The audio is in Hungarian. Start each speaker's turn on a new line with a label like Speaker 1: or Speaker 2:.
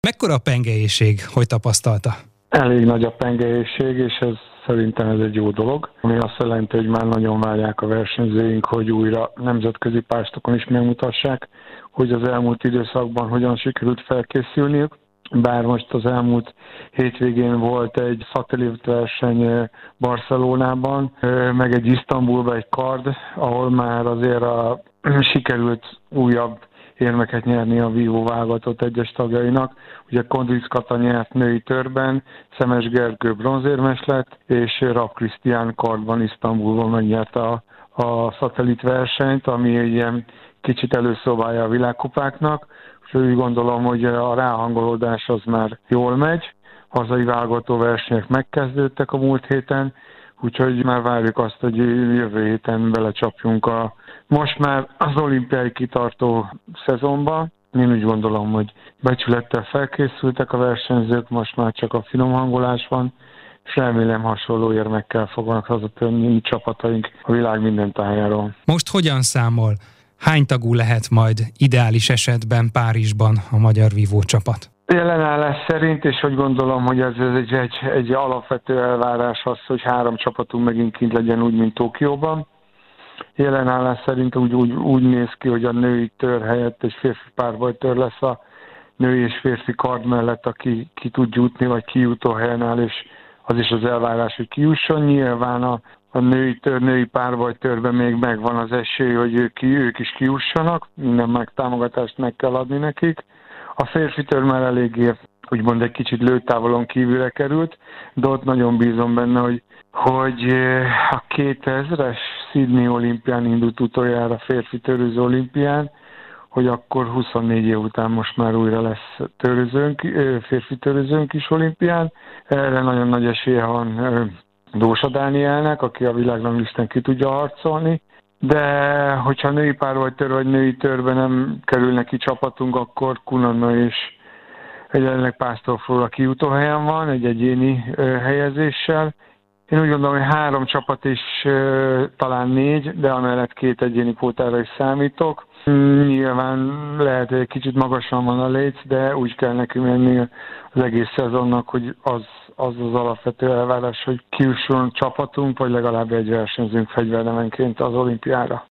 Speaker 1: Mekkora a pengelység, hogy tapasztalta?
Speaker 2: Elég nagy a pengelység, és szerintem ez egy jó dolog, ami azt jelenti, hogy már nagyon várják a versenyzőink, hogy újra nemzetközi pályázatokon is megmutassák, hogy az elmúlt időszakban hogyan sikerült felkészülniük. Bár most az elmúlt hétvégén volt egy szatellitverseny Barcelonában, meg egy Isztambulban egy kard, ahol már azért sikerült újabb érmeket nyerni a vívó válogatott egyes tagjainak. Ugye Kondric Kata nyert női törben, Szemes Gergő bronzérmes lett, és Rapp Krisztián kardban Isztambulban megnyerte a szatellitversenyt, ami egy ilyen kicsit előszobája a világkupáknak. Úgyhogy úgy gondolom, hogy a ráhangolódás az már jól megy. Hazai válogató versenyek megkezdődtek a múlt héten, úgyhogy már várjuk azt, hogy jövő héten belecsapjunk most már az olimpiai kitartó szezonba. Én úgy gondolom, hogy becsülettel felkészültek a versenyzők, most már csak a finom hangolás van, és remélem hasonló érmekkel fognak hazatérni csapataink a világ minden tájáról.
Speaker 1: Most hogyan számol? Hány tagú lehet majd ideális esetben Párizsban a magyar vívó csapat?
Speaker 2: Jelenállás szerint, és úgy gondolom, hogy ez egy alapvető elvárás az, hogy 3 csapatunk megint kint legyen úgy, mint Tokióban. Jelenállás szerint úgy néz ki, hogy a női tör helyett egy férfi párbajtör lesz a női és férfi kard mellett, aki ki tud jutni, vagy kijutó helyen áll, és az is az elvárás, hogy kijusson. Nyilván a női párbajtörben még megvan az esély, hogy ők is kijussanak, minden megtámogatást meg kell adni nekik. A férfi tör már eléggé, úgymond egy kicsit lőtávolon kívülre került, de ott nagyon bízom benne, hogy a 2000-es Sydney olimpián indult utoljára férfi törőző olimpián, hogy akkor 24 év után most már újra lesz férfi törőzőnk is olimpián. Erre nagyon nagy esélye van Dósa Dánielnek, aki a világranglistán ki tudja harcolni. De hogyha női párbajtör vagy női törben nem kerül neki csapatunk, akkor Kunanna és jelenleg Pásztor Flóra kijutó helyen van, egy egyéni helyezéssel. Én úgy gondolom, hogy 3 csapat is, talán 4, de amellett 2 egyéni kvótára is számítok. Nyilván lehet, hogy egy kicsit magasan van a léc, de úgy kell neki menni az egész szezonnak, hogy az alapvető elvárás, hogy kijusson csapatunk, vagy legalább egy versenyzőnk fegyvernemenként az olimpiára.